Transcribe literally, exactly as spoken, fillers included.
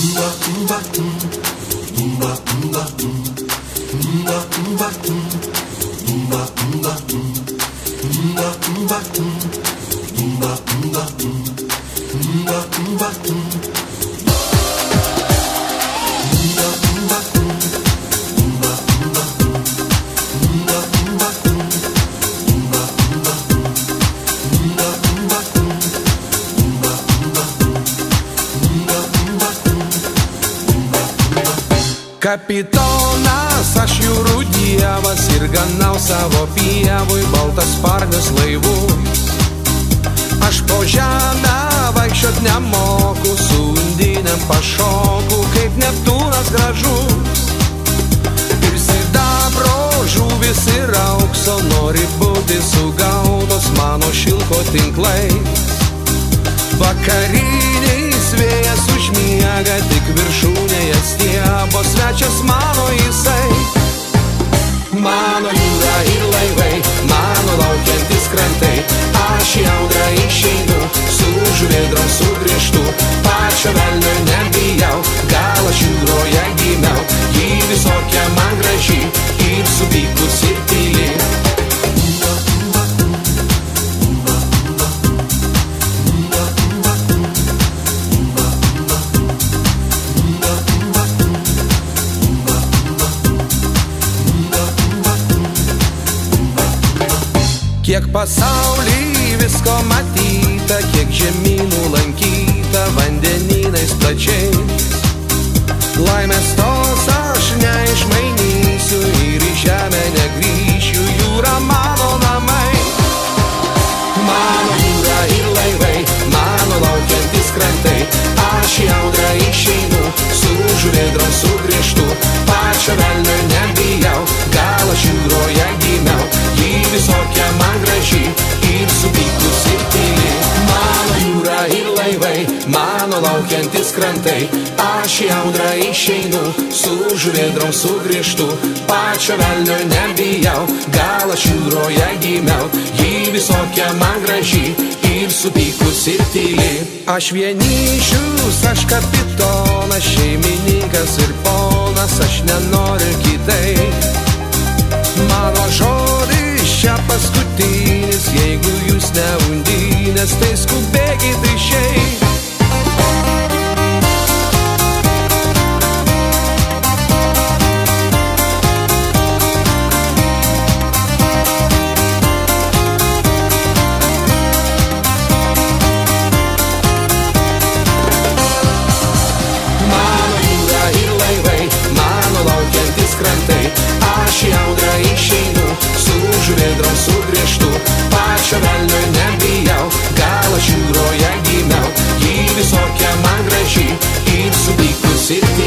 Kapitonas, aš jūrų dievas ir ganau savo pievui baltas sparnius laivus. Aš po žemę vaikščiot nemoku, su undinėm pašoku, kaip Neptūnas gražus. Ir sidabro žuvis ir aukso nori būti sugautos mano šilko tinklais. Vakariniais vėjas užmiega, tik viršūnėje stiebo svečias mano jisai. Mano jūra ir laivai, mano laukiantis krantai, aš į audrą išeinu, su žuvėdrom sugrįžtu, pačio velnio nebijau, gal aš jūroje gimiau, ji visokia man graži, ir supykus ir tyli. Kiek pasaulį visko matyta, kiek žemynų lankyta vandenynais plačiais. Laimės tos aš neišmainysiu ir į žemę negrįšiu, jūra mano namai. Mano jūra ir laivai, mano laukiantis krantai, aš į audrą išeinu, su žuvėdrom sugrįžtu, pačio velnio nebijau, gal aš jūroje gimiau, ji visokia man graži, ir supykus ir tyli. Mano jūra ir laivai, mano laukiantis krantai, aš į audrą išeinu, su žuvėdrom sugrįžtu, pačio velnio nebijau, gal aš jūroje gimiau, ji visokia man graži, ir supykus ir tyli. Aš vienišius, aš kapitonas, šeimininkas ir ponas, aš nenoriu kitaip. Mano žodis čia paskutinis, jeigu jūs ne undinės, tai skubėkit išeit. Mano jūra ir laivai, mano laukiantis krantai, aš į audrą išeinu, su žuvėdrom sugrįžtu, pačio velnio nebijau, gal aš jūroje gimiau, ji visokia man graži, ir supykus ir tyli.